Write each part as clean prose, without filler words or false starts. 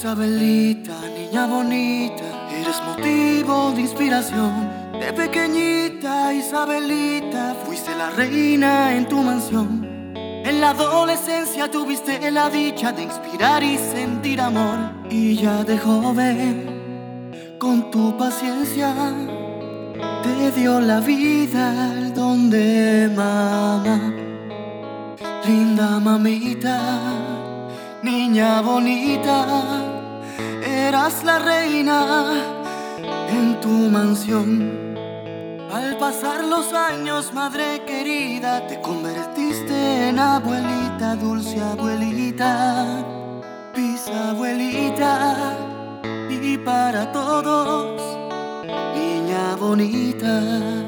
Isabelita, niña bonita, eres motivo de inspiración. De pequeñita, Isabelita, fuiste la reina en tu mansión. En la adolescencia tuviste la dicha de inspirar y sentir amor. Y ya de joven, con tu paciencia, te dio la vida el don de mamá. Linda mamita, niña bonita, eras la reina en tu mansión. Al pasar los años, madre querida, te convertiste en abuelita, dulce abuelita, bisabuelita, y para todos, niña bonita.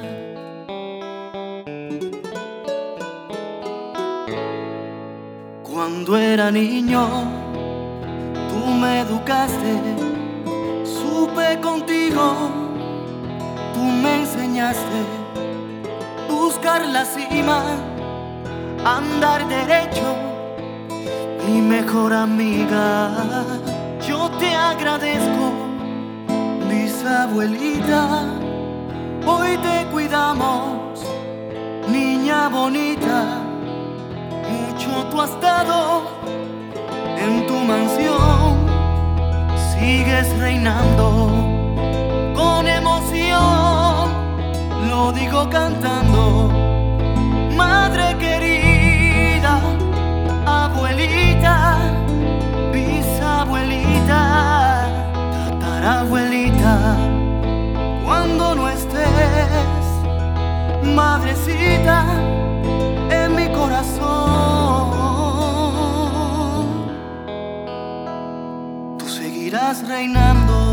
Cuando era niño, tú me educaste, supe contigo, tú me enseñaste buscar la cima, andar derecho, mi mejor amiga. Yo te agradezco, bisabuelita, hoy te cuidamos, niña bonita. Mucho tú has dado en tu mansión, sigues reinando con emoción, lo digo cantando. Madre querida, abuelita, bisabuelita, tatarabuelita, cuando no estés, madrecita, en mi corazón, tú seguirás reinando.